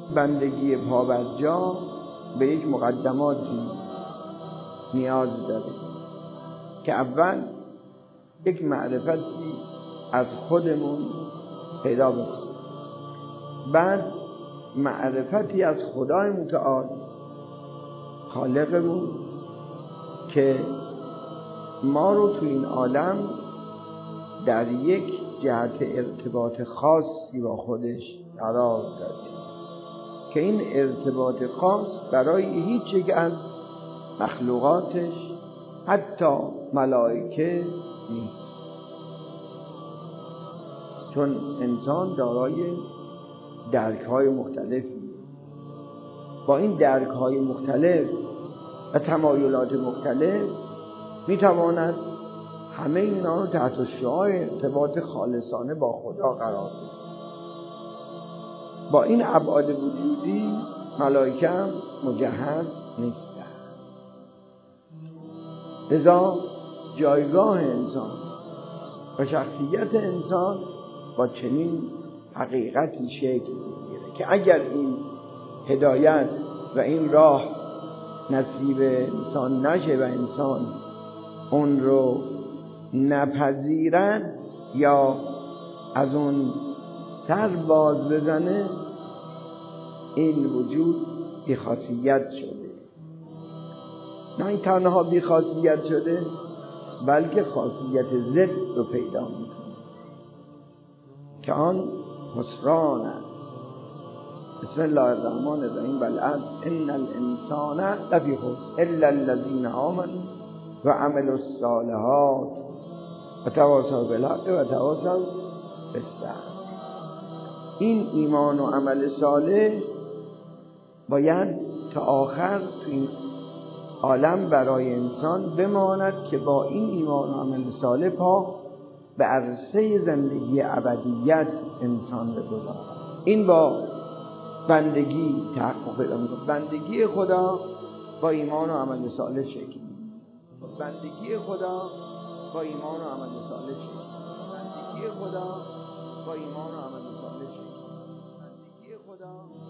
بندگی پابرجا به یک مقدماتی نیاز داره که اول یک معرفتی از خودمون پیدا بکنیم، بعد معرفتی از خدای متعال خالقمون که ما رو تو این عالم در یک جهت ارتباط خاصی با خودش قرار داده که این ارتباط خاص برای هیچ یک از مخلوقاتش حتی ملائکه نیست، چون انسان دارای درک‌های مختلفی، با این درک‌های مختلف و تمایلات مختلف میتواند همه اینا رو تحت شعاع ارتباط خالصانه با خدا قرار بده. با این ابعاد وجودی ملائکه هم مجهز نیستند. لذا جایگاه انسان و شخصیت انسان با چنین حقیقتی شکل میگیره که اگر این هدایت و این راه نصیب انسان نشه و انسان اون رو نپذیرد یا از اون سر باز بزنه، این وجود بی‌خاصیت شده. نه این تنها بی‌خاصیت شده بلکه خاصیت ضد رو پیدا میکنه که آن خسران است. بسم الله الرحمن الرحیم. والعصر ان الانسان لفی خسر الا الذین آمنوا و عملوا الصالحات و تواصوا بالحق و تواصوا بالصبر. این ایمان و عمل صالح باید تا آخر تو این عالم برای انسان بماند که با این ایمان و عمل صالح پا به عرصه زندگی ابدیت انسان بگذارد. این با بندگی تحقق پیدا می‌کند. بندگی خدا با ایمان و عمل صالح شکل می‌گیرد. بندگی خدا با ایمان و عمل صالح شکل می‌گیرد. بندگی خدا با ایمان و عمل صالح شکل می‌گیرد. بندگی خدا